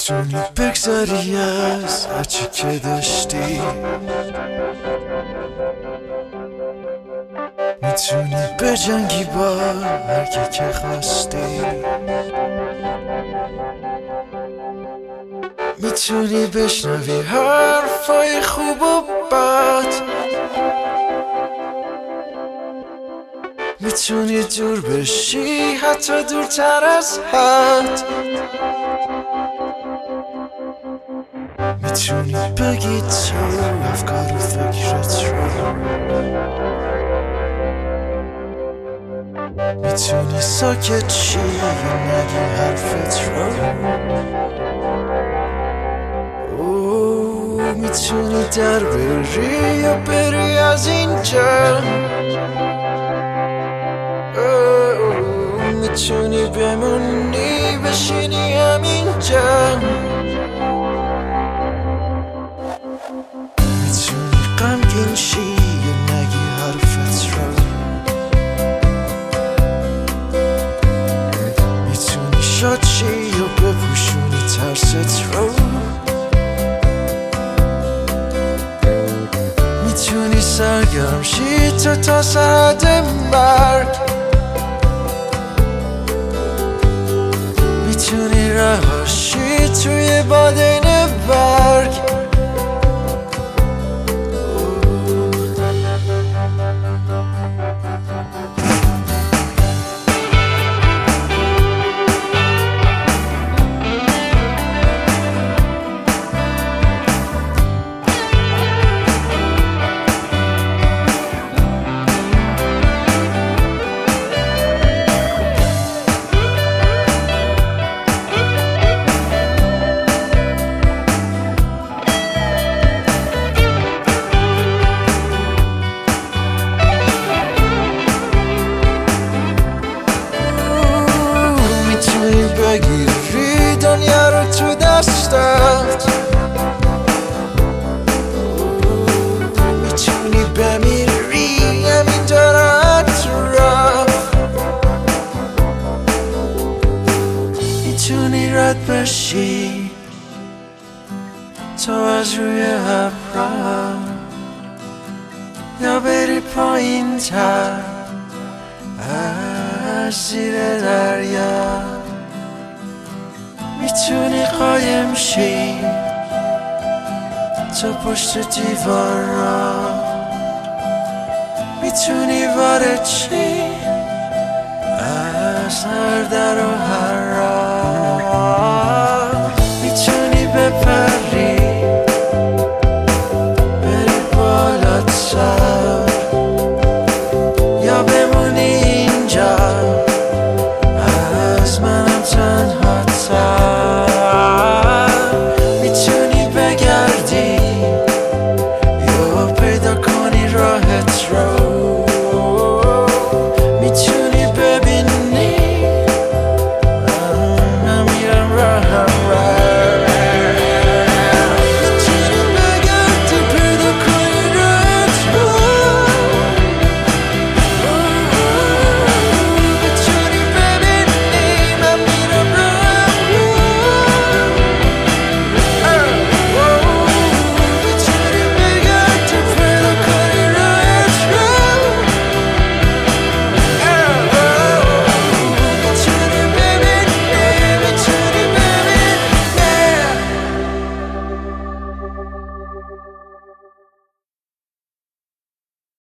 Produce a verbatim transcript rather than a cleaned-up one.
میتونی بگذاری از هرچی که داشتی، میتونی بجنگی با هر کی که خواستی، میتونی بشنوی حرفای خوب و بد، میتونی دور بشی حتی دورتر از حد، میتونی بگی تو افکار و فکرت رو، میتونی ساکت چی یا نگی حرفت رو، میتونی در بری یا بری از اینجا، میتونی بمونی بشینی همینجا، میتونی غمگین شی یا نگی حرفت رو، میتونی شاد شی یا بپوشونی ترست رو، میتونی سرگرم شی تا تا سرحد مرگ، میتونی رهاشی توی بادین برگ، بگیری دنیا رو تو دستت، میتونی بمیری همین دارت رفت، میتونی رد بشی تا از روی ابرها یا بری پایین تر از زیر دریا، میتونی قایم شی تا پشت دیوار را، میتونی وارد شی از هر در و